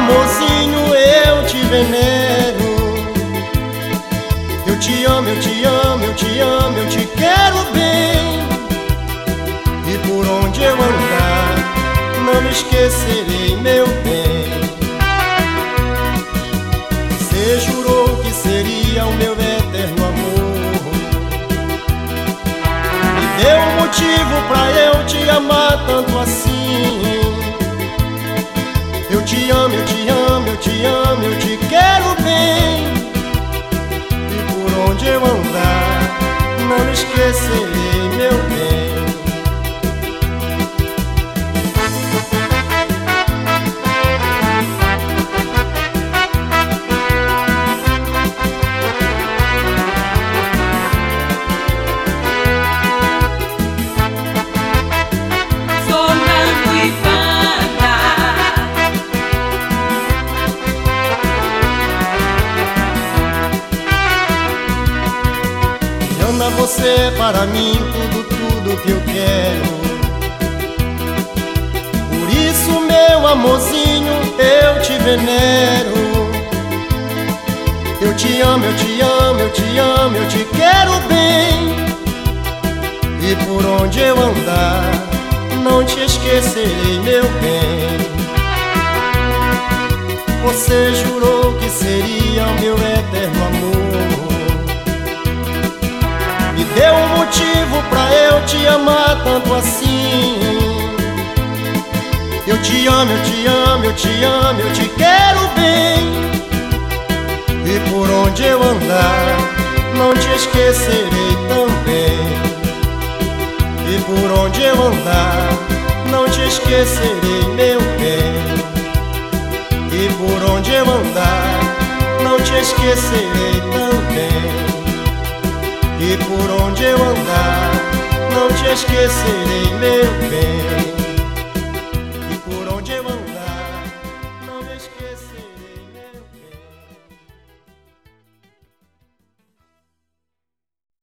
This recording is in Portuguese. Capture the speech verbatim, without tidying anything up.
amorzinho, eu te venero. Eu te amo, eu te amo, eu te amo, eu te quero bem. E por onde eu andar, não me esquecerei, meu bem. Você jurou que seria o meu eterno amor, me deu um motivo pra eu te amar tanto assim. Eu te amo, eu te amo, eu te amo, eu te quero bem. E por onde eu andar, não me esquecerei, meu bem. Você é para mim tudo, tudo que eu quero. Por isso, meu amorzinho, eu te venero. Eu te amo, eu te amo, eu te amo, eu te quero bem. E por onde eu andar, não te esquecerei, meu bem. Você jurou que seria o meu eterno amor, me deu um motivo pra eu te amar tanto assim. Eu te amo, eu te amo, eu te amo, eu te quero bem. E por onde eu andar, não te esquecerei também. E por onde eu andar, não te esquecerei, meu bem. E por onde eu andar, não te esquecerei também. E por onde eu andar, não te esquecerei.